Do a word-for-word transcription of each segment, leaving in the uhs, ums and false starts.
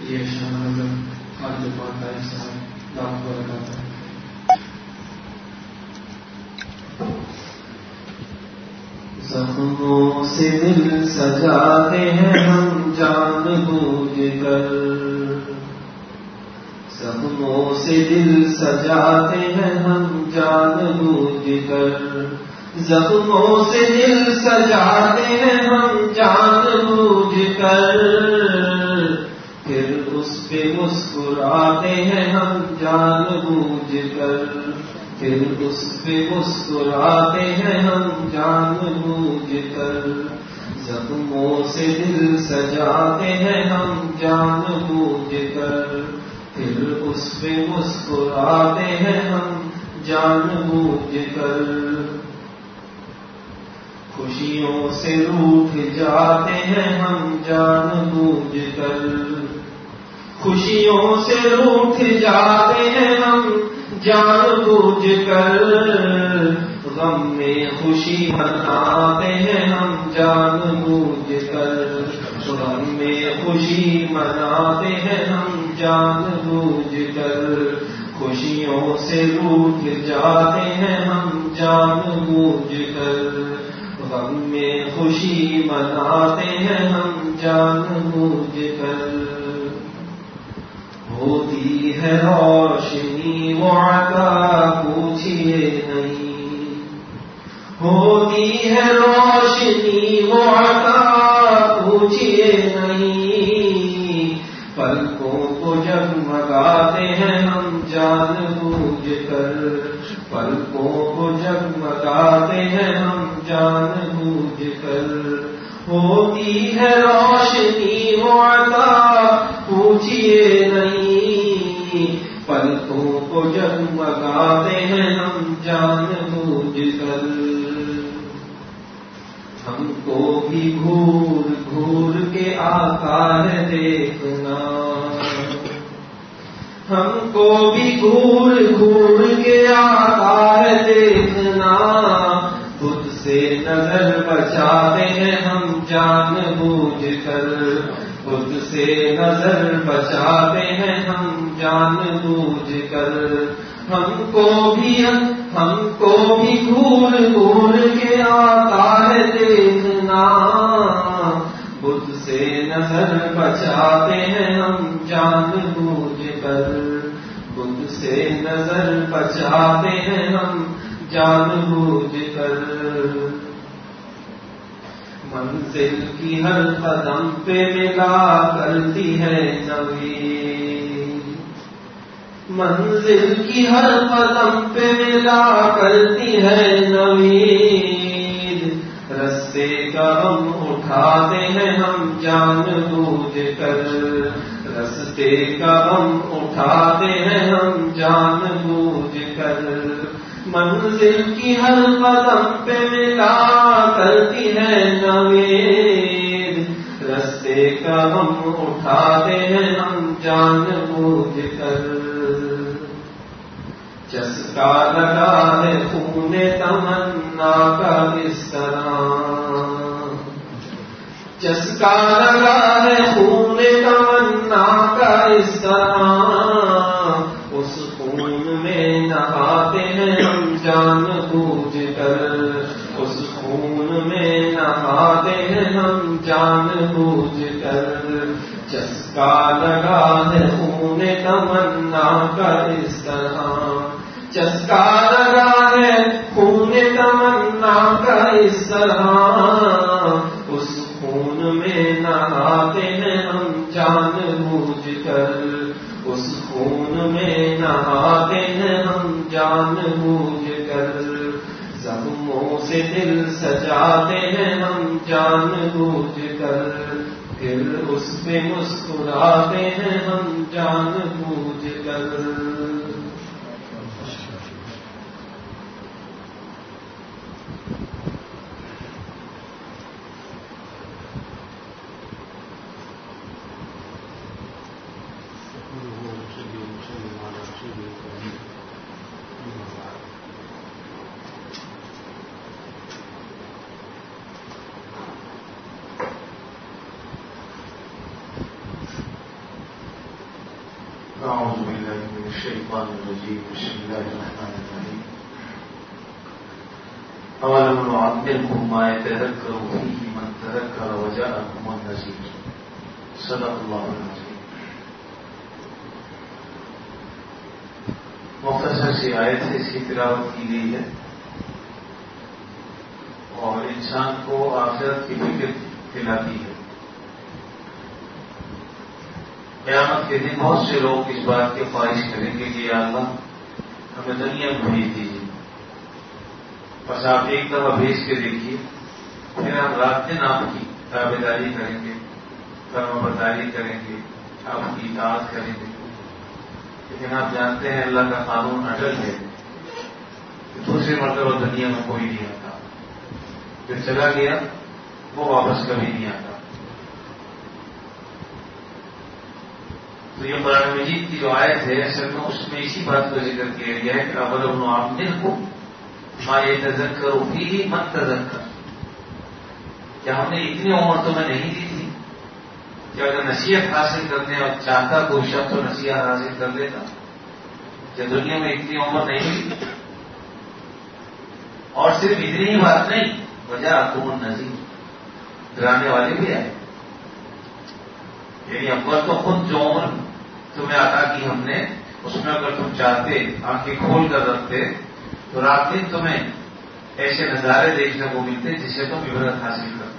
یہ شہادت آج پاتا ہے صاحب لاکھ برکات ہے. زخموں سے دل سجاتے ہیں ہم جان بوجھ کر، زخموں سے دل سجاتے ہیں ہم جان بوجھ کر، زخموں سے دل سجاتے ہیں ہم جان بوجھ کر، پھر اس پہ مسکراتے ہیں ہم جان بوجھ کر، پھر اس پہ مسکراتے ہیں ہم جان بوجھ کر، زخموں سے دل سجاتے ہیں ہم جان بوجھ کر، پھر اس پہ مسکراتے ہیں ہم جان بوجھ کر، خوشیوں سے روٹھ جاتے ہیں ہم جان بوجھ کر، خوشیوں سے روٹھ جاتے ہیں ہم جان بوجھ کر، غم میں خوشی مناتے ہیں ہم جان بوجھ کر، غم میں خوشی مناتے ہیں ہم جان بوجھ کر، خوشیوں سے روٹھ جاتے ہیں ہم جان بوجھ کر، غم میں خوشی مناتے ہیں ہم جان بوجھ کر، ہوتی ہے روشنی وہ عطا پوچھئے نہیں، ہوتی ہے روشنی وہ عطا پوچھئے نہیں، پلکوں کو جگمگاتے ہیں ہم جان بوجھ کر، پلکوں کو جگمگاتے ہیں ہم جان بوجھ کر، ہوتی ہے روشنی وہ عطا پوچھئے نہیں، پلکوں کو جگمگاتے ہیں ہم جان بوجھ کر، ہم کو بھی گھور گھور کے آتا ہے دیکھنا، ہم کو بھی گھور گھور کے آتا ہے دیکھنا، خود سے نظر بچاتے ہیں ہم جان بوجھ کر، خود سے نظر بچاتے ہیں ہم جان بوجھ کر، ہم کو بھی ہم کو بھی گھور گھور کے آتا ہے دیکھنا، خود سے نظر بچاتے ہیں ہم جان بوجھ کر، خود سے نظر بچاتے ہیں ہم جان بوجھ کر، منزل کی ہر قدم پہ ملا کرتی ہے نوید، منزل کی ہر قدم پہ ملا کرتی ہے نوید، رستے کا ہم اٹھاتے ہیں ہم جان بوجھ کر، رستے کا ہم اٹھاتے ہیں ہم جان بوجھ کر، منزل کی ہر قدم پہ ملا کرتی ہے نوید، رستے کا ہم اٹھاتے ہیں ہم جان بوجھ کر، چسکا لگا ہے خون تمنا کا اس طرح، چسکا لگا ہے خون تمنا کا اس طرح، اس خون میں نہاتے ہیں ہم جان بوجھ کر، اس خون میں نہاتے ہیں ہم جان بوجھ کر، چسکا لگا ہے خون تمنا کا اس طرح، چسکا لگا ہے خون تمنا کا اس طرح، اس خون میں نہاتے ہیں ہم جان بوجھ کر، اس خون میں نہاتے ہیں ہم جان بوجھ کر، زخموں سے دل سجاتے ہیں ہم جان بوجھ کر، پھر اس پہ مسکراتے ہیں ہم جان بوجھ کر، أعوذ بالله من الشيطان الرجيم بسم الله الرحمن الرحيم أولم نعمركم ما يتذكر فيه من تذكر وجاءكم النذير صدق الله العظيم. مختصر سی آیت سے اس کی تلاوت کی گئی ہے اور انسان کو آخرت کی فکر دلاتی ہے. قیامت کے دن بہت سے لوگ اس بات کی خواہش کریں گے کہ یا اللہ ہمیں دنیا میں بھیج دیجیے. بس آپ ایک دفعہ بھیج کے دیکھیے, پھر ہم رات دن آپ کی تابع داری کریں گے, فرما برداری کریں گے, آپ کی اطاعت کریں گے. لیکن آپ جانتے ہیں اللہ کا قانون اٹل ہے کہ دوسری مرتبہ دنیا میں کوئی نہیں آتا, جو چلا گیا وہ واپس کبھی نہیں آتا. تو یہ قرآن مجید کی جو آیت ہے اصل میں اس میں اسی بات کو ذکر کیا گیا ہے کہ اولم نعمرکم ما یتذکر فیہ من تذکر. کیا ہم نے اتنی عمر تمہیں نہیں دی تھی کہ اگر نصیحت حاصل کرنے اور چاہتا کوئی شخص تو نصیحت حاصل کر لیتا؟ کیا دنیا میں اتنی عمر نہیں دی؟ اور صرف اتنی ہی بات نہیں, وجاءکم النذیر, ڈرانے والے بھی آئے. یعنی اکبر تو خود جو عمر تمہیں عطا کی ہم نے, اس میں اگر تم چاہتے آنکھیں کھول کر رکھتے تو رات دن تمہیں ایسے نظارے دیکھنے کو ملتے جسے تم عبرت حاصل کرتے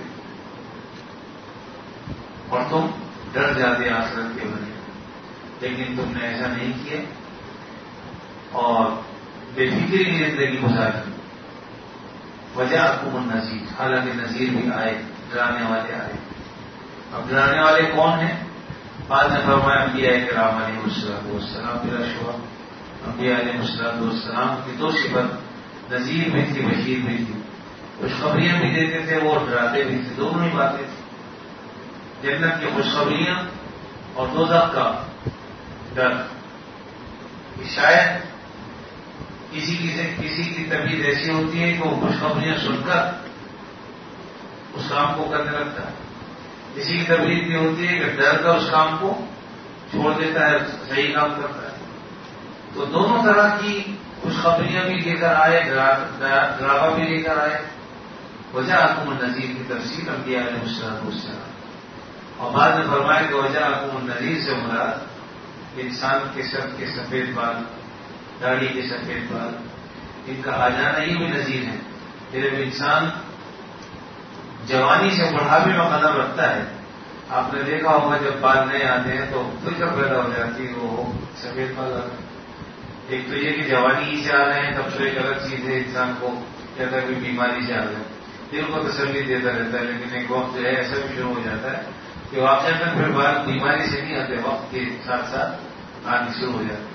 اور تم ڈر جاتے آخرت کے بنے. لیکن تم نے ایسا نہیں کیا اور بے فکری کی زندگی گزاری. وجاءکم النذیر, حالانکہ نذیر بھی آئے, ڈرانے والے آئے. اب ڈرانے والے کون ہیں؟ بعد میں فرمایا انبیاء کرام علیہ السلام بلا شبہ. انبیاء علیہ السلام کی دو صفت, نذیر بھی تھی, بشیر بھی تھی. خوشخبریاں بھی دیتے تھے, وہ ڈراتے بھی تھے. دونوں ہی باتیں تھیں, جنت کی خوشخبریاں اور دوزخ کا ڈر. شاید کسی کسی کی طبیعت ایسی ہوتی ہے کہ وہ خوشخبریاں سن کر اس کام کو کرنے لگتا ہے, کسی کی طبیعت یہ ہوتی ہے کہ ڈر کر اس کام کو چھوڑ دیتا ہے, صحیح کام کرتا ہے. تو دونوں طرح کی خوشخبریاں بھی لے کر آئے, ڈراوا بھی لے کر آئے. وجاءکم النذیر کی تفصیل انبیاء علیہ السلام. اور بعد میں فرمایا کہ وجاءکم النذیر سے مراد انسان کے سر کے سفید بال, داڑھی کے سفید بال, ان کا آ جانا یہ بھی نذیر ہے. جب انسان جوانی سے بڑھاپے میں قدم رکھتا ہے, آپ نے دیکھا ہوگا جب بال نئے آتے ہیں تو فکر پیدا ہو جاتی ہے وہ سفید بال آ رہے. ایک تو یہ کہ جوانی ہی سے آ رہے ہیں تب تو ایک الگ چیز ہے, انسان کو کہتا ہے کہ بیماری سے آ رہے ہیں, دل کو تسلی دیتا رہتا ہے. لیکن ایک وقت جو ہے ایسا بھی شروع ہو جاتا ہے کہ واقعہ میں پھر بال بیماری سے نہیں آتے, وقت کے ساتھ ساتھ آنے شروع ہو جاتے ہیں.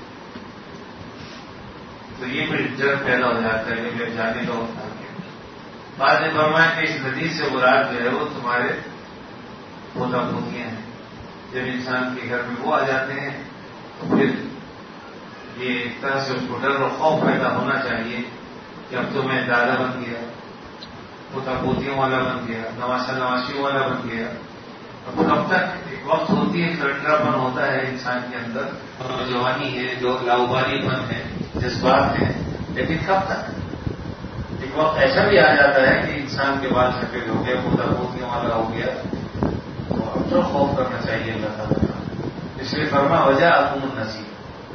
تو یہ پھر جرم پیدا ہو جاتا ہے کہ جانے کا وقت آ گیا. بعد میں فرمایا کہ اس ندی سے مراد جو ہے وہ تمہارے پوتا پوتیاں ہیں. جب انسان کے گھر میں وہ آ جاتے ہیں تو پھر یہ ایک طرح سے اس کو ڈر اور خوف پیدا ہونا چاہیے کہ اب تو میں دادا بن گیا, پوتا پوتیوں والا بن گیا, نواسا نواسیوں والا بن گیا. اب کب تک؟ ایک وقت ہوتی ہے, لڑکڑا پن ہوتا ہے انسان کے اندر, جوانی ہے, جو لاؤبالی پن ہے, جذبات ہیں, لیکن کب تک؟ ایک وقت ایسا بھی آ جاتا ہے کہ انسان کے بال سفید ہو گیا, پوتا پوتیوں والا ہو گیا, تو اب تو خوف کرنا چاہیے اللہ تعالیٰ کا. اس لیے فرما وجاءکم النذیر.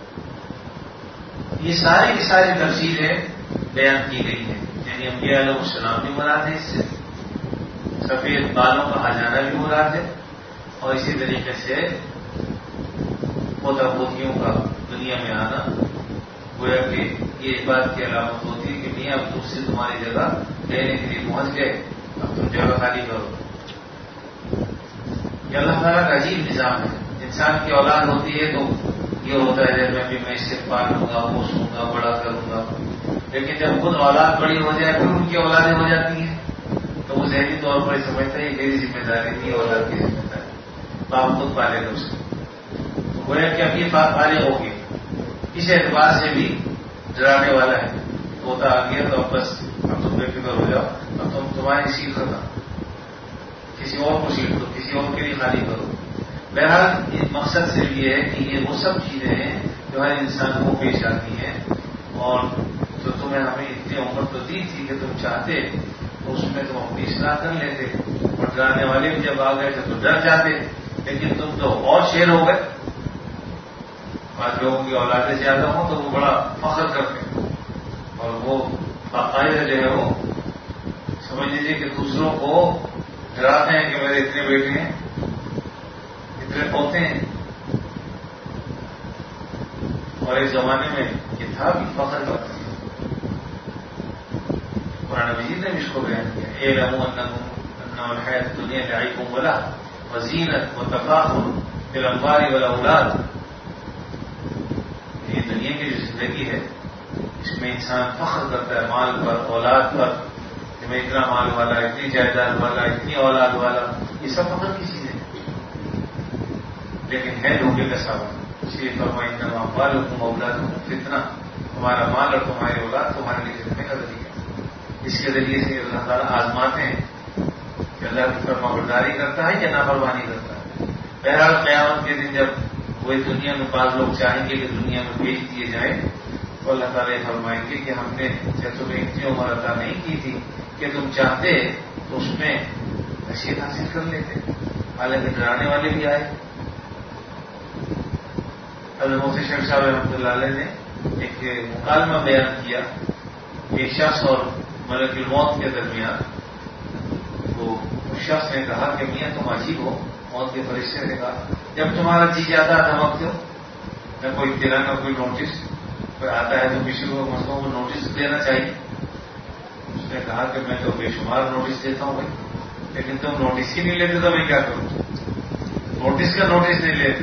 یہ ساری کی ساری تفصیلیں بیان کی گئی ہیں. یعنی انبیاء علیہ السلام بھی مراد ہے, اس سے سفید بالوں کا آ جانا بھی مراد ہے, اور اسی طریقے سے پوتا پوتیوں کا دنیا میں آنا. گویا کہ یہ اس بات کی علامت ہوتی ہے کہ میاں اب تم سے تمہاری جگہ لینے کے لیے پہنچ گئے, اب تم جگہ خالی کرو. یہ اللہ تعالیٰ کا عجیب نظام ہے. انسان کی اولاد ہوتی ہے تو یہ ہوتا ہے جیسے ابھی میں اس سے پالوں گا, پوسوں گا, بڑا کروں گا. لیکن جب خود اولاد بڑی ہو جائے پھر ان کی اولادیں ہو جاتی ہیں تو وہ ذہنی طور پر سمجھتا ہے میری ذمہ داری تھی, اولاد کی ذمہ داری, باپ خود پالے گا اس کو. تو گویا کہ اب یہ پالے ہوگی, اس اعتبار سے بھی ڈرانے والا ہے. ہوتا آ گیا تو اب بس اب تم بے فکر ہو جاؤ, اب تم تمہاری سیٹ کرنا, کسی اور کو سیٹ دو, کسی اور کے لیے خالی کرو. بہرحال مقصد صرف یہ ہے کہ یہ وہ سب چیزیں ہیں جو ہر انسان کو پیش آتی ہیں، اور جو تمہیں ہمیں اتنی عمر تو دی تھی کہ تم چاہتے تو اس میں تم اپنی اصلاح کر لیتے، اور ڈرانے والے بھی جب آ گئے تھے تو ڈر جاتے، لیکن تم تو اور شیر ہو گئے. بعض لوگوں کی اولادیں زیادہ ہوں تو وہ بڑا فخر کرتے ہیں، اور وہ باقاعدہ جو ہے وہ سمجھ لیجیے کہ دوسروں کو ڈراتے ہیں کہ میرے اتنے بیٹے ہیں، اتنے پوتے ہیں. اور ایک زمانے میں یہ تھا بھی فخر کرتے ہیں. قرآن مجید نے بھی اس کو بیان کیا، اعلموا انما الحیاۃ الدنیا لعب ولہو وزینۃ وتفاخر بالاموال والاولاد. یہ دنیا کی جو زندگی ہے اس میں انسان فخر کرتا ہے مال پر، اولاد پر، کہ میں اتنا مال والا، اتنی جائیداد والا، اتنی اولاد والا. یہ سب فخر کی چیزیں ہیں، لیکن ہے دھوکے کا سبب. اس لیے فرمایا انما اموالکم واولادکم فتنہ، ہمارا مال اور تمہاری اولاد تمہارے لیے فتنے کا ذریعہ. اس کے ذریعے سے اللہ تعالیٰ آزماتے ہیں کہ اللہ کی فرما برداری کرتا ہے یا نافرمانی کرتا ہے. بہرحال قیامت کے دن جب وہ دنیا میں بعض لوگ چاہیں گے کہ دنیا میں بھیج دیے جائیں تو اللہ تعالیٰ یہ فرمائیں گے کہ ہم نے جب تمہیں اتنی عمر عطا نہیں کی تھی کہ تم چاہتے تو اس میں نصیحت حاصل کر لیتے. حالانکہ ڈرانے والے بھی آئے. حضرت مفتی شیخ صاحب رحمۃ اللہ علیہ نے ایک مکالمہ بیان کیا، ایک شخص اور ملک الموت کے درمیان. وہ اس شخص نے کہا کہ میاں تم عجیب ہو. موت کے فرشتے نے کہا جب تمہارا جی جاتا ہے دھمکتے ہو، نہ کوئی اطلاع نہ کوئی نوٹس، کوئی آتا ہے تو کسی کو مسئلوں کو نوٹس دینا چاہیے. اس نے کہا کہ میں تو بے شمار نوٹس دیتا ہوں بھائی، لیکن تم نوٹس ہی نہیں لیتے تو میں کیا کروں؟ نوٹس کا نوٹس نہیں لیتے.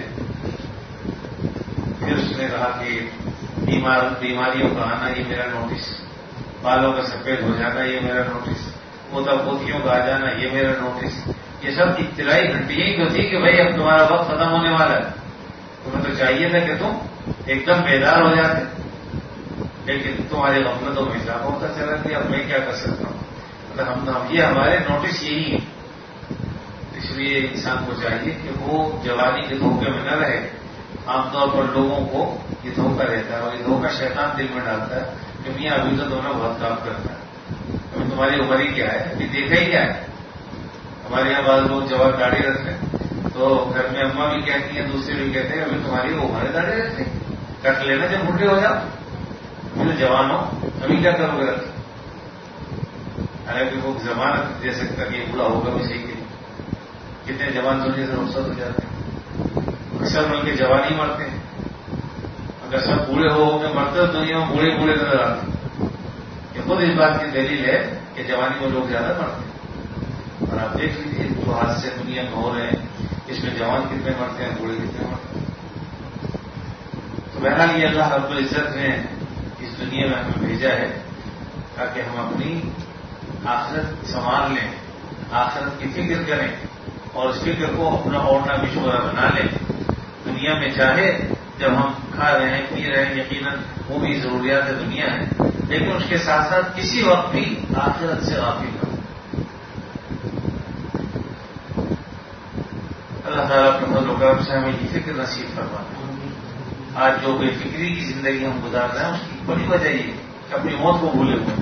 پھر اس نے کہا کہ بیمار بیماریوں کا آنا یہ میرا نوٹس، بالوں کا سفید ہو جانا یہ میرا نوٹس، موتا پوتیوں کا آ جانا یہ میرا نوٹس. یہ سب ابتدائی گھنٹیاں ہی تو تھی کہ بھائی اب تمہارا وقت ختم ہونے والا ہے. تمہیں تو چاہیے تھا کہ تم ایک دم بیدار ہو جاتے، لیکن تمہاری غفلتوں میں اضافہ ہوتا چلا گیا. اب میں کیا کر سکتا ہوں؟ مطلب ہم یہ ہمارے نوٹس یہی ہے. اس لیے انسان کو چاہیے کہ وہ جوانی کے دھوکے میں نہ رہے. عام طور پر لوگوں کو یہ دھوکہ رہتا ہے، اور یہ دھوکہ شیطان دل میں ڈالتا ہے کہ میاں ابھی تو تمہیں بہت کام کرتا ہے، ابھی تمہاری عمر ہی کیا ہے، ابھی دیکھا ہی کیا ہے. ہمارے یہاں بعض لوگ جوان داڑھی رکھتے ہیں تو گھر میں اماں بھی کہتی ہیں، دوسرے بھی کہتے ہیں ابھی تمہاری عمر ہے داڑھی رکھتے، کٹ لینا جب بوڑھے ہو جاؤ، ابھی تو جوان ہو، ابھی کیا کرو گے رکھتے. حالانکہ وہ ضمانت دے سکتا کہ یہ بوڑھا ہوگا بھی صحیح کے لیے. کتنے جوان دنیا سے رخصت ہو جاتے ہیں، اکثر مل کے جوان ہی مرتے ہیں. اگر سب بوڑھے ہو کے مرتے تو دنیا میں بوڑھے بوڑھے نظر آتے ہیں. یہ خود اس بات کی دلیل ہے کہ جوانی میں لوگ زیادہ مرتے ہیں. اور آپ دیکھ لیجیے جو حادثے دنیا میں ہو رہے ہیں اس میں جوان کتنے مرتے ہیں، بوڑھے کتنے مرتے ہیں. تو بہرحال یہ اللہ رب العزت نے اس دنیا میں ہمیں بھیجا ہے تاکہ ہم اپنی آخرت سنبھال لیں، آخرت کی فکر کریں، اور اس فکر کو اپنا اوڑھنا بچھونا بنا لیں. دنیا میں چاہے جب ہم کھا رہے ہیں پی رہے ہیں، یقیناً وہ بھی ضروریات دنیا ہے، لیکن اس کے ساتھ ساتھ کسی وقت بھی آخرت سے غافل نہ. اللہ تعالیٰ اپنے فضل و کرم سے ہمیں یہ فکر نصیب فرماتا ہے. آج جو بے فکری کی زندگی ہم گزار رہے ہیں اس کی بڑی وجہ یہ کہ اپنی موت کو بھولے ہوئے.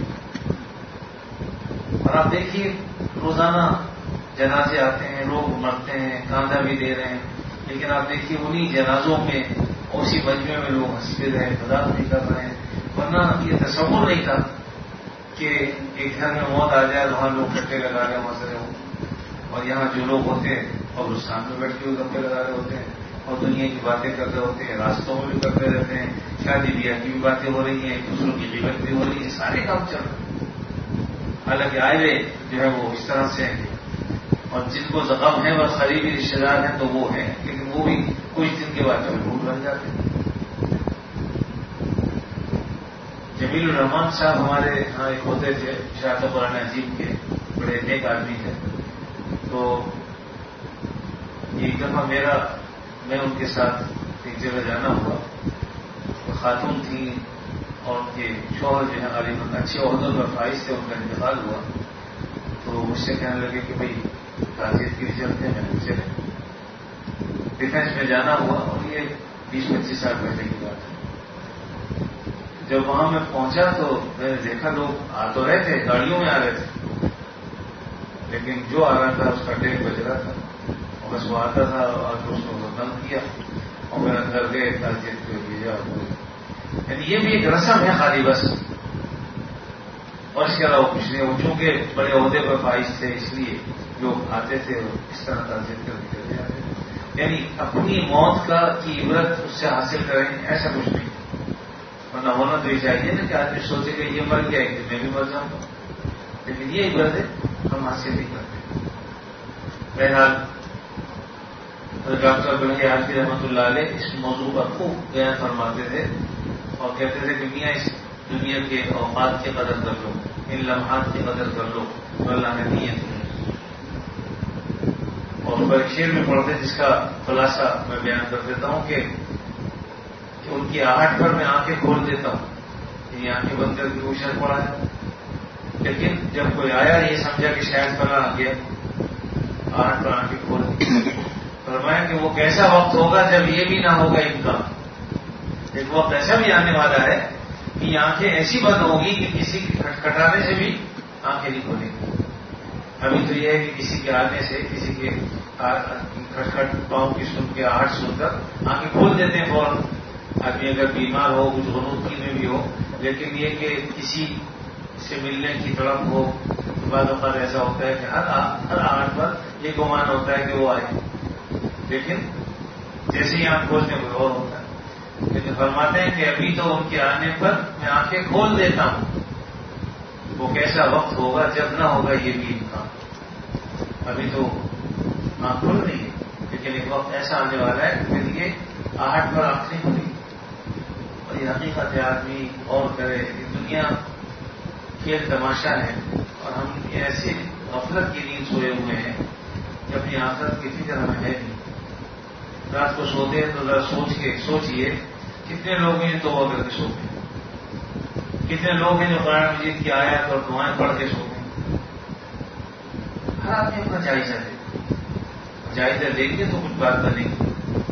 اور آپ دیکھیے روزانہ جنازے آتے ہیں، لوگ مرتے ہیں، کاندھا بھی دے رہے ہیں، لیکن آپ دیکھیے انہی جنازوں میں اسی مجمع میں لوگ ہنس بھی رہے ہیں، مذاق بھی کر رہے ہیں. ورنہ یہ تصور نہیں تھا کہ ایک گھر میں موت آ جائے وہاں لوگ کٹے لگا رہے ہوں، ہنس رہے ہوں، اور یہاں جو لوگ ہوتے ہیں قبرستان میں بیٹھ کے گپے لگا رہے ہوتے ہیں اور دنیا کی باتیں کر رہے ہوتے ہیں، راستوں میں بھی کرتے رہتے ہیں، شادی بیاہ کی بھی باتیں ہو رہی ہیں، دوسروں کی غیبت بھی ہو رہی ہے، سارے کام چل رہے ہیں. حالانکہ آئے ہوئے جو ہے وہ اس طرح سے ہیں، اور جن کو زخم ہے وہ قریبی رشتے دار ہیں تو وہ ہیں، لیکن وہ بھی کچھ دن کے بعد جو بھول بن جاتے ہیں. جمیل الرحمان صاحب ہمارے یہاں ایک ہوتے تھے، شاعت قرآن عجیب کے بڑے نیک آدمی تھے. تو ایک دفعہ میرا میں ان کے ساتھ ایک جگہ جانا ہوا، تو خاتون تھیں اور ان کے شوہر جو ہے غالباً اچھے عہدوں پر فائز تھے، ان کا انتقال ہوا. تو مجھ سے کہنے لگے کہ بھائی تعزیت کے لیے چلتے ہیں. میں نے چلے. ڈیفینس میں جانا ہوا اور یہ بیس پچیس سال پہلے کی بات ہے. جب وہاں میں پہنچا تو میں نے دیکھا لوگ آ تو رہے تھے, گاڑیوں میں آ رہے تھے, لیکن جو آ رہا تھا اس کا ٹیک بج رہا تھا اور بس وہ آتا تھا اور اس کو بند کیا اور میرا اندر گئے تعزیت کو بھیجا. یعنی یہ بھی ایک رسم ہے خالی بس, اور اس کے علاوہ کچھ نہیں. وہ چونکہ بڑے عہدے پر فائز تھے اس لیے لوگ آتے تھے اور اس طرح تعزیت کر کے چلے آتے تھے. یعنی اپنی موت کا کی عبرت اس سے حاصل کریں ایسا کچھ نہیں, ورنہ ہونا تو یہ چاہیے نا کہ آدمی سوچے کہ یہ مر گیا کہ میں بھی مر جاؤں گا, لیکن یہ عبرت ہے ہم حاصل نہیں کرتے. بہرحال ڈاکٹر عبدالحی حافظ رحمۃ اللہ علیہ اس موضوع پر خوب بیان فرماتے تھے اور کہتے تھے کہ میاں اس دنیا کے اوقات کی قدر کر لو, ان لمحات کی قدر کر لو تو اللہ نے نیت کی. اور وہ ایک شعر میں پڑھتے جس کا خلاصہ میں بیان کر دیتا ہوں کہ ان کی آہٹ پر میں آنکھیں کھول دیتا ہوں, یہ آنکھیں بند کر کے کوشش پڑا ہے, لیکن جب کوئی آیا یہ سمجھا کہ شاید فلاں آ گیا, آہٹ پر آنکھیں کھول دی. فرمایا کہ وہ کیسا وقت ہوگا جب یہ بھی نہ ہوگا امکان. ایک وقت ایسا بھی آنے والا ہے کہ یہ آنکھیں ایسی بند ہوگی کہ کسی کے کھٹکھٹانے سے بھی آنکھیں نہیں کھولیں گی. ابھی تو یہ ہے کہ کسی کے آنے سے, کسی کے کھٹکھٹ پاؤں کی سن کے آہٹ سن کر آنکھیں کھول دیتے ہیں فوراً. آدمی اگر بیمار ہو, کچھ غنودگی میں بھی ہو, لیکن یہ کہ کسی سے ملنے کی طرف ہو تو بعض اوقات ایسا ہوتا ہے کہ ہر ہر آہٹ پر یہ گمان ہوتا ہے کہ وہ آئے, لیکن جیسے ہی آنکھ کھولنے کو اور ہوتا ہے. لیکن فرماتے ہیں کہ ابھی تو ان کے آنے پر میں آنکھیں کھول دیتا ہوں. وہ کیسا وقت ہوگا جب نہ ہوگا یہ بھی امکان. ابھی تو آنکھ کھل رہی ہے, لیکن ایک وقت ایسا آنے والا ہے کہ یہ آہٹ پر آنکھ نہیں کھلی. اور یہ حقیقت ہے, آدمی اور کرے, دنیا کھیل تماشا ہے اور ہم ایسی غفلت کی نیند سوئے ہوئے ہیں کہ اپنی آخرت کی فکر ہمیں ہے نہیں. رات کو سوتے ہیں تو ذرا سوچ کے سوچئے کتنے لوگ ہیں تو وہ کر کے سوتے ہیں, کتنے لوگ ہیں جو قرآن مجید کی آیات اور دعائیں پڑھ کے سوتے ہیں. ہر آدمی اپنا جائزہ دے, جائزہ دیں گے تو کچھ بات بنے گی.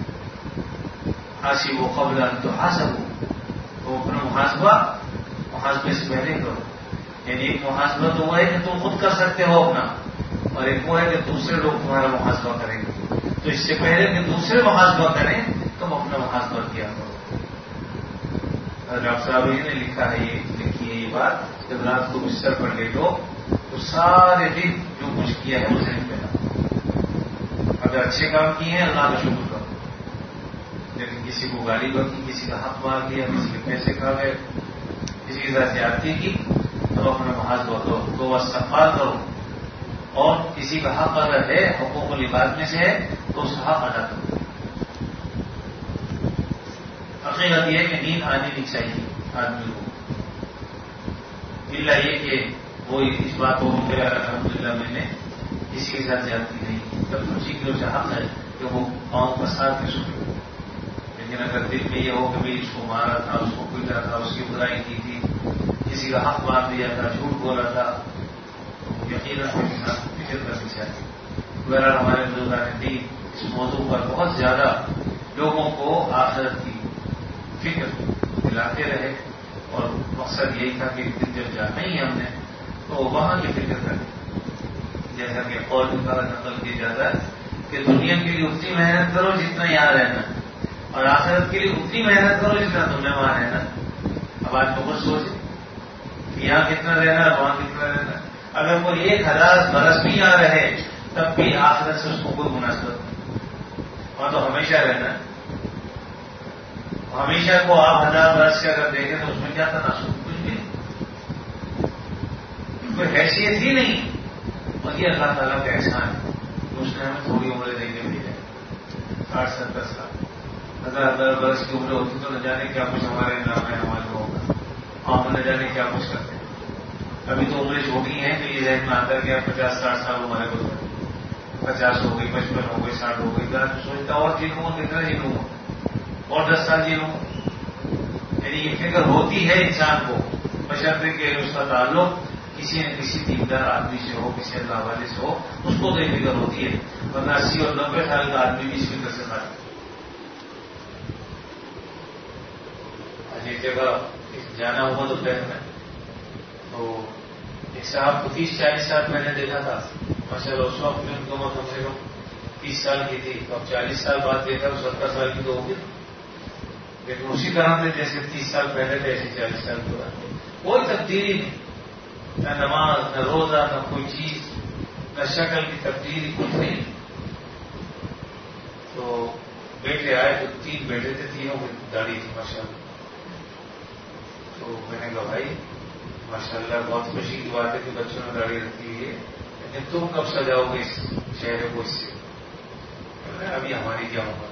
حاسب و قبل ان تو حاسب ہو, تو اپنا محاسبہ محاسبے سے پہلے کرو. یعنی ایک محاسبہ تو وہ ہے کہ تم خود کر سکتے ہو اپنا, اور ایک وہ ہے کہ دوسرے لوگ تمہارا محاسبہ کریں گے. تو اس سے پہلے کہ دوسرے محاسبہ کریں تم اپنا محاسبہ کیا کرو. ڈاکٹر صاحب نے لکھا ہے, یہ لکھی ہے یہ بات, جب رات کو بستر پر لیٹو تو سارے دن جو کچھ کیا ہے وہ ذہن پہ لاؤ. اگر اچھے کام کیے ہیں اللہ کا شکر کرو, لیکن کسی کو گالی بکی, کسی کا حق مار دیا, کسی کے پیسے کھا گئے, کسی کے ساتھ زیادتی کی, تو اپنا محاسبہ کرو, تو استغفار کرو. اور کسی کا حق اگر ہے, حقوق العباد میں سے ہے, تو اس کا حق ادا کرو. حقیقت یہ ہے کہ نیند آنی نہیں چاہیے آدمی کو, الا یہ کہ وہ اس بات کو میرا الحمدللہ میں نے کسی کے ساتھ زیادتی نہیں, جب خوشی کی اسے حق ہے کہ وہ پاؤں کا ساتھ کے سوچے. لیکن اگر دل میں یہ ہو کہ بھائی اس کو مارا تھا, اس کو پیٹا تھا, اس کی برائی کی تھی, کسی کا حق مار دیا تھا, جھوٹ بولا تھا, یقیناً فکر کرنی چاہیے. بہرحال ہمارے بزرگان دین اس موضوع پر بہت زیادہ لوگوں کو آخرت کی فکر دلاتے رہے, اور مقصد یہی تھا کہ دن جب جانا ہی ہم نے تو وہاں کی فکر کریں. جیسا کہ قول کا نقل کیا جاتا ہے کہ دنیا کے لیے اتنی محنت کرو جتنا یہاں رہنا, اور آخرت کے لیے اتنی محنت کرو جتنا تم نے وہاں رہنا. اب آج بہت سوچے کہ یہاں کتنا رہنا ہے, وہاں کتنا رہنا ہے. اگر کوئی ایک ہزار برس بھی یہاں رہے تب بھی آخرت سے اس کو کوئی مناسبت نہیں, وہاں تو ہمیشہ رہنا ہے. ہمیشہ کو آپ ہزار برس سے اگر دیکھیں تو اس میں کیا تناسب, کچھ بھی نہیں, کوئی حیثیت ہی نہیں. اور یہ اللہ تعالیٰ کا احسان ہے کہ اس نے ہمیں تھوڑی عمریں دے کے بھیجا, ساٹھ ستر سال. ہزار ہزار برس کی عمریں ہوتی تو نہ جانے کیا کچھ ہمارے نام ہے, ہمارے ہوگا, ہم نہ جانے کیا کچھ کرتے ہیں. ابھی تو عمریں چھوٹی ہیں تو یہ ذہن میں آتا ہے کہ پچاس ساٹھ سال ہمارے کو, پچاس ہو گئی, پچپن ہو گئی, ساٹھ ہو گئی, سوچتا اور جنوں کتنا جنوں اور دس سال جنوں. یعنی یہ فکر ہوتی ہے انسان کو, بشرطے کہ اس کا تعلق کسی نہ کسی دیندار آدمی سے ہو, کسی اللہ والے سے ہو, اس کو تو یہ فکر ہوتی ہے. ورنہ اسی اور نبے سال کا آدمی بھی اس فکر سے خالی جگہ جانا ہوا دوپہر میں، تو ایک صاحب کو تیس چالیس سال میں نے دیکھا تھا ماشاء اللہ، اس وقت میں ان کو کم سے کم تیس سال کی تھی، اب چالیس سال بعد دیکھا تو ستر سال کی تو ہوگی، لیکن اسی طرح سے جیسے تیس سال پہلے تھے ایسے چالیس سال کے بعد کوئی تبدیلی نہیں، نہ نماز نہ روزہ نہ کوئی چیز، نہ شکل کی تبدیلی کچھ نہیں. تو بیٹے آئے تو تین بیٹے تھے، تینوں کی داڑھی تھی ماشاء اللہ. تو میں نے کہا بھائی ماشاء اللہ بہت خوشی کی بات ہے کہ بچوں نے داڑھی رکھی ہوئی ہے، لیکن تم کب سجاؤ گے اس چہرے کو اس سے؟ ابھی ہماری کیا عمر؟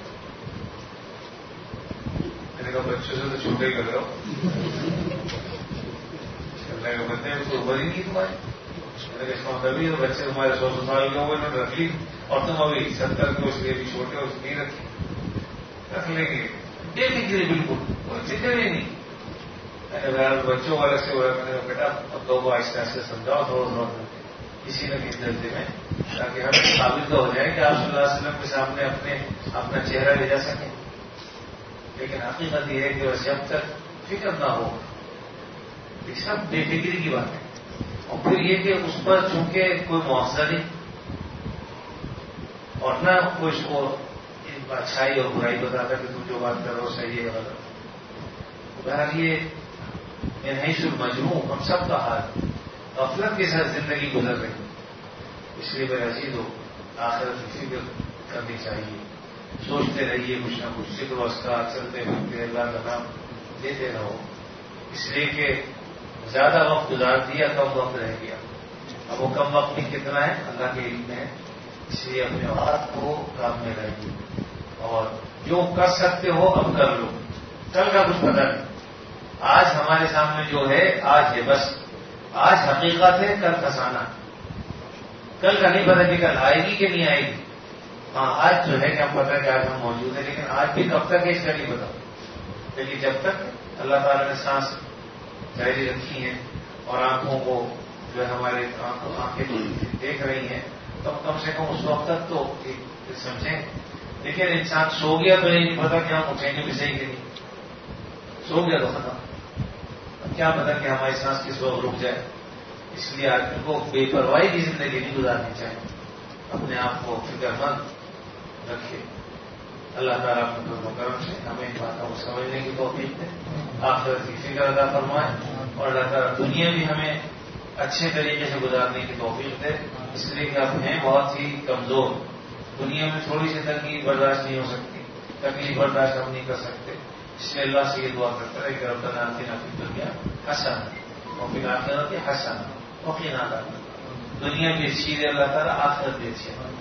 میں نے کہا بچوں سے تو چھوٹے ہی لگ رہا ہو، چلنے کا بندے میں تو عمر ہی نہیں تمہاری. میں نے کہا ابھی تو بچے تمہارے سو سو سال کے ہوئے انہوں نے رکھ لی، اور تم ابھی ستر کے اس لیے بھی چھوٹے ہو اس نہیں رکھی. رکھ لیں گے بے فکری بالکل، کوئی فکر ہی نہیں. بچوں والے سے ہو رہا ہے، میں نے کہا بیٹا اب دو کو آہستہ آہستہ سمجھاؤ تھوڑا تھوڑا کسی نہ کسی درجے میں، تاکہ ہمیں ثابت تو ہو جائے کہ آپ صلی اللہ علیہ وسلم کے سامنے اپنے اپنا چہرہ لے جا سکیں. لیکن حقیقت یہ ہے کہ بس جب تک فکر نہ ہو، یہ سب بے فکری کی بات ہے. اور پھر یہ کہ اس پر چونکہ کوئی مواخذہ نہیں اور نہ کوئی اس کو اچھائی اور برائی بتاتا کہ تم جو بات کر رہو صحیح ہے غلط. بہرحال یہ نہیں صرف مجموع ہم سب کا حال غفلت کے ساتھ زندگی گزر رہی، اس لیے میرے عزیز ہو آخرت کی فکر کرنی چاہیے. سوچتے رہیے کچھ نہ کچھ ذکر و اذکار چلتے پھرتے اللہ کا نام لیتے رہو، اس لیے کہ زیادہ وقت گزار دیا کم وقت رہ گیا. اب وہ کم وقت میں کتنا ہے اللہ کے علم میں ہے، اس لیے اپنے اوقات کو کام میں رہیے اور جو کر سکتے ہو اب کر لو. کل کا کچھ پتہ نہیں، آج ہمارے سامنے جو ہے آج ہے، بس آج حقیقت ہے، کل فسانہ. کل کا نہیں پتا کہ کل آئے گی کہ نہیں آئے گی. ہاں آج جو ہے کہ ہم پتہ کہ آج ہم موجود ہیں، لیکن آج بھی کب تک ہے اس کا نہیں پتا. لیکن جب تک اللہ تعالیٰ نے سانس جاری رکھی ہیں اور آنکھوں کو جو ہے ہمارے آنکھیں دیکھ رہی ہیں، تو کم سے کم اس وقت تک تو سمجھیں. لیکن انسان سو گیا تو یہ نہیں پتا کہ ہم اٹھیں گے بھی صحیح کہ نہیں. سو گیا تو ختم، کیا پتا کہ ہماری سانس کس وقت رک جائے. اس لیے آدمی کو بے پرواہی کی زندگی نہیں گزارنی چاہیے، اپنے آپ کو فکر مند رکھے. اللہ تعالیٰ اپنے کرم و کرم سے ہمیں ان باتوں کو سمجھنے کی توفیق دے، آخرت کی فکر ادا فرمائے، اور اللہ تعالیٰ دنیا بھی ہمیں اچھے طریقے سے گزارنے کی توفیق دے. اس لیے کہ ہم ہیں بہت ہی کمزور، دنیا میں تھوڑی سی تنگی برداشت نہیں ہو سکتی، تکلیف برداشت ہم نہیں کر سکتے. اس لیے اللہ سے یہ دعا کرتا ہے کہ ربنا آتنا فی الدنیا حسنہ وفی الآخرۃ حسنہ وقنا عذاب النار. دنیا بھی اچھی ہے اللہ تعالیٰ، آخرت بھی اچھی ہے.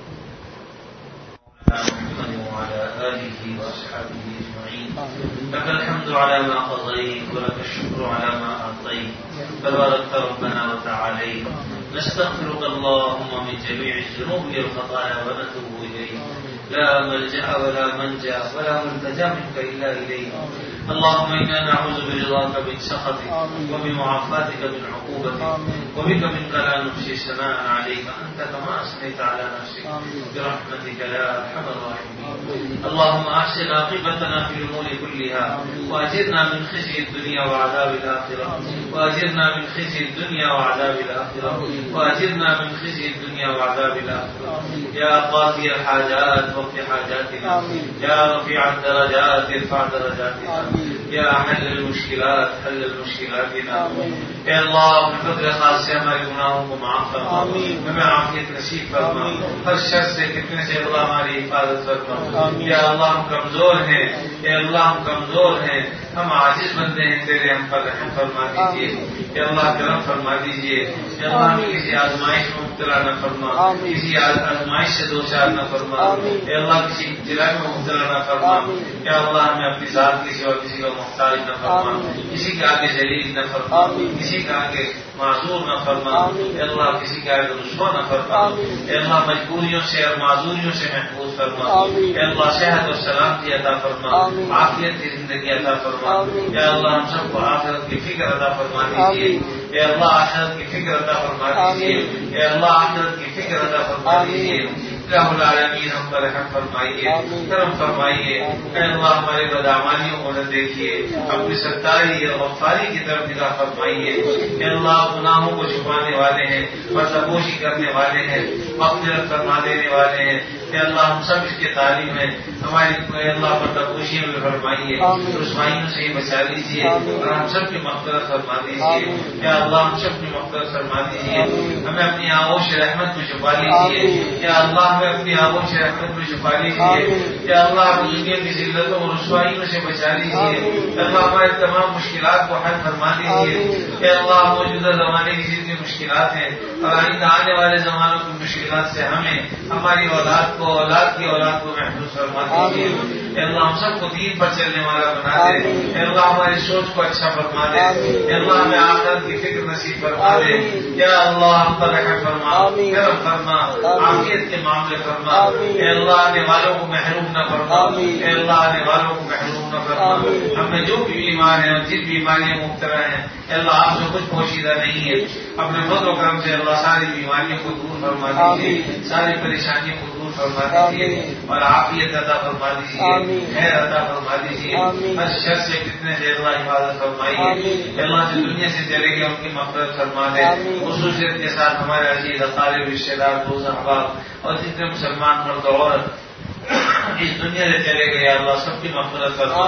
محمد وعلى آله وأصحابه أجمعين. لك الحمد على ما قضيت ولك الشكر على ما أعطيت، تباركت ربنا وتعاليت. نستغفرك اللهم من جميع الذنوب والخطايا ونتوب إليك، لا ملجأ ولا منجا ولا ملتجا منك إلا إليك. اللهم إنا نعوذ برضاك من سخطك وبمعافاتك من عقوبتك، وبك منك لا نحصي ثناء عليك أنت كما أثنيت على نفسك برحمتك يا أرحم الراحمين. اللهم أحسن عاقبتنا في الأمور كلها، وأجرنا من خزي الدنيا وعذاب الآخرة، وأجرنا من خزي الدنيا وعذاب الآخرة، وأجرنا من خزي الدنيا وعذاب الآخرة. يا قاضي الحاجات وقت حاجاتنا، يا رفيع الدرجات ارفع درجاتنا، یا حل المشکلات حل المشکلاتنا. اے اللہ اپنے فضل خاص سے ہمارے گناہوں کو معاف فرما، ہمیں عافیت نصیب فرما، ہر شر سے فتنے سے اللہ ہماری حفاظت فرما. یا اللہ ہم کمزور ہیں، اے اللہ ہم کمزور ہیں، ہم عاجز بندے ہیں، تیرے ہم پر رحم فرما دیجیے. اے اللہ کرم فرما دیجیے. اے اللہ ہمیں کسی آزمائش میں مبتلا نہ فرما، کسی آزمائش سے دو چار نہ فرما. اے اللہ کسی ابتلا میں مبتلا نہ فرما. یا اللہ ہمیں اپنی ذات کی سوا کسی کا محتاج نہ فرما، کسی کے آگے ذلیل نہ فرما، کسی کے آگے معذور نہ فرما. اے اللہ کسی کے آگے رسوا نہ فرما. اے اللہ مجبوریوں سے اور معذوریوں سے محفوظ فرما. اے اللہ صحت اور سلامتی عطا فرما، عافیت کی زندگی عطا فرما. یا اللہ ہم سب کو آخرت کی فکر عطا فرما دیجیے. اے اللہ آخرت کی فکر عطا فرما دیجیے. اے اللہ آخرت کی فکر عطا فرما دیجیے. الہ العالمین ہم پر رحم فرمائیے، کرم فرمائیے۔ اے اللہ ہمارے بدعمالیوں کو نہ دیکھیے، اپنی ستاری اور غفاری کی طرف نگاہ فرمائیے۔ اے اللہ گناہوں کو چھپانے والے ہیں، پردپوشی کرنے والے ہیں، مغفرت فرما دینے والے ہیں۔ اے اللہ ہم سب اس کے تعلیم ہیں، ہماری اے اللہ پردپوشیوں میں فرمائیے، رسوائیوں سے بچا لیجیے اور ہم سب کی مغفرت فرما دیجیے۔ اے اللہ ہم سب کی مغفرت فرما دیجیے، ہمیں اپنی آغوش رحمت میں چھپا لیجیے۔ اے اللہ ہمیں اپنی آغوش رحمت میں چھپا لیجیے۔ اے اللہ ہم دنیا کی ذلتوں اور رسوائیوں سے بچا لیجیے۔ اے اللہ ہمارے تمام مشکلات کو حل فرما دیجیے۔ اے اللہ موجودہ زمانے کی جتنی مشکلات ہیں اور آئندہ آنے والے زمانوں کی مشکلات سے ہمیں، ہماری اولاد کو، اولاد کی اولاد کو محفوظ فرما دیجیے۔ اے اللہ ہم سب کو دین پر چلنے والا بنا دے۔ اے اللہ ہماری سوچ کو اچھا فرما دے۔ اے اللہ ہمیں آخرت کی فکر نصیب فرما دے۔ یا اللہ ہم پر رحم فرما، کرم فرما، عافیت کے معاملے فرما۔ اے اللہ آنے والوں کو محروم نہ فرما، اے اللہ آنے والوں کو محروم نہ فرما۔ ہمیں جو بھی بیمار ہیں اور جن بیماریاں مبتلا ہیں، اے اللہ آپ سے کچھ پوشیدہ نہیں ہے، اپنے فضل و کرم سے اللہ ساری بیماریوں کو دور فرما دیجیے، ساری پریشانیوں کو دور فرما دیجیے اور عافیت عطا فرما دیجیے، خیر عطا فرما دیجیے۔ ہر شر سے کتنے سے اللہ حفاظت فرمائیے۔ اللہ جو دنیا سے چلے گئے ان کی مغفرت فرما دے، خصوصیت کے ساتھ ہمارے عزیز اقارب رشتے دار دوست احباب اور جتنے مسلمان مرد عورت اس دنیا سے چلے گئے اللہ سب کی مغفرت فرما،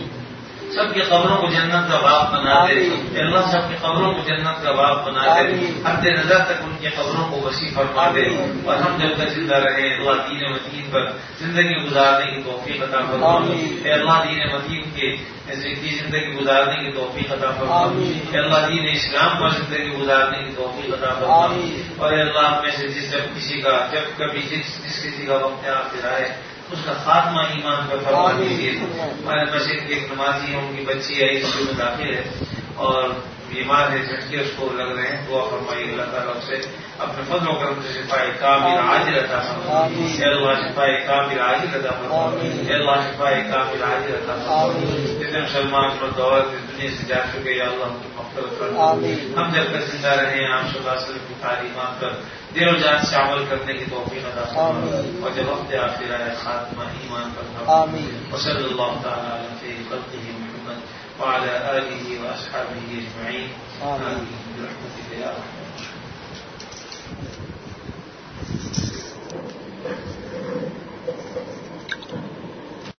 سب کی قبروں کو جنت کا باغ بنا دے۔ اللہ سب کی قبروں کو جنت کا باغ بنا دے، حد نظر تک ان کی قبروں کو وسیع فرما دے اور ہم جب تک زندہ رہیں اللہ دین متین پر زندگی گزارنے کی توفیق عطا فرما۔ اے اللہ دین متین کے زندگی گزارنے کی توفیق عطا فرما۔ اے اللہ دین اسلام پر زندگی گزارنے کی توفیق عطا فرما۔ اور اے اللہ میں سے جس جب کسی کا جب کبھی جس جس کسی کا وقت آخر آئے اس کا خاتمہ ایمان پر فرما دیجیے۔ ہمارے مسجد کی ایک نمازی ہے، ان کی بچی ہے اسکول میں داخل ہے اور بیمار ہے، جھٹکے اس کو لگ رہے ہیں، دعا فرمائیے اللہ تعالیٰ سے اپنے فضل و کرم سے شفا کامل عاجل عطا فرما۔ اے اللہ شفا کامل عاجل عطا فرما۔ اے اللہ شفا کامل عاجل عطا فرما۔ جتنے مسلمان مرد عورت اس دنیا سے جا چکے یا اللہ ان کی مغفرت فرما۔ ہم جب تک زندہ رہے آپ صلی اللہ علیہ وسلم کی تعلیمات پر دل و جان سے عمل کرنے کی توفیق عطا فرما اور جب وقت آخر آئے خاتمہ ایمان پر فرما۔ وصلی اللہ تعالی علی خلقہ محمد وعلى آلہ واصحابہ اجمعین۔ آمین برحمتک یا ارحم الراحمین۔